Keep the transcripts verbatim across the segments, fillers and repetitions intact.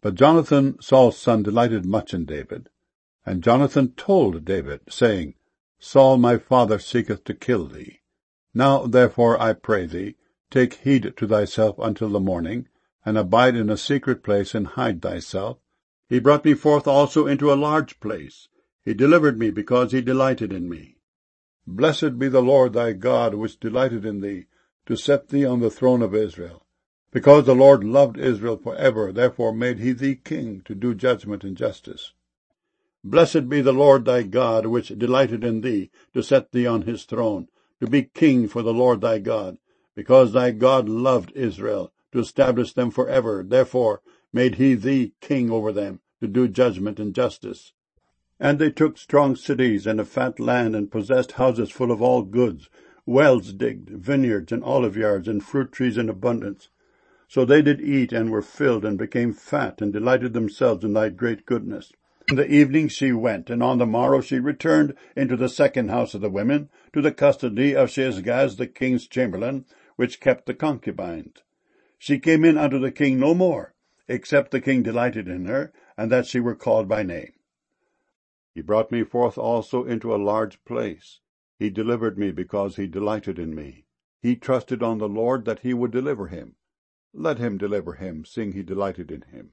But Jonathan, Saul's son, delighted much in David. And Jonathan told David, saying, Saul my father seeketh to kill thee. Now therefore I pray thee, take heed to thyself until the morning, and abide in a secret place, and hide thyself. He brought me forth also into a large place. He delivered me because he delighted in me. Blessed be the Lord thy God, which delighted in thee, to set thee on the throne of Israel. Because the Lord loved Israel for ever, therefore made he thee king, to do judgment and justice. Blessed be the Lord thy God, which delighted in thee, to set thee on his throne, to be king for the Lord thy God, because thy God loved Israel, to establish them for ever. Therefore made he thee king over them, to do judgment and justice. And they took strong cities and a fat land, and possessed houses full of all goods, wells digged, vineyards and olive yards, and fruit trees in abundance. So they did eat, and were filled, and became fat, and delighted themselves in thy great goodness. In the evening she went, and on the morrow she returned into the second house of the women, to the custody of Shaashgaz the king's chamberlain, which kept the concubines. She came in unto the king no more, except the king delighted in her, and that she were called by name. He brought me forth also into a large place. He delivered me because he delighted in me. He trusted on the Lord that he would deliver him. Let him deliver him, seeing he delighted in him.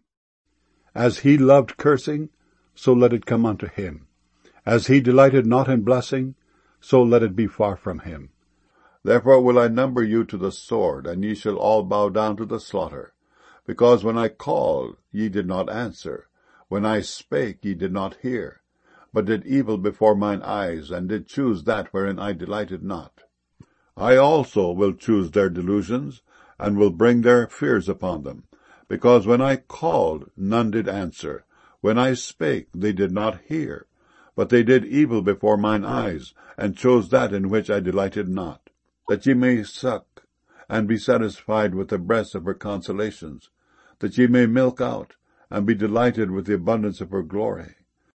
As he loved cursing, so let it come unto him. As he delighted not in blessing, so let it be far from him. Therefore will I number you to the sword, and ye shall all bow down to the slaughter. Because when I called, ye did not answer. When I spake, ye did not hear, but did evil before mine eyes, and did choose that wherein I delighted not. I also will choose their delusions, and will bring their fears upon them. Because when I called, none did answer. When I spake, they did not hear, but they did evil before mine eyes, and chose that in which I delighted not. That ye may suck, and be satisfied with the breast of her consolations, that ye may milk out, and be delighted with the abundance of her glory.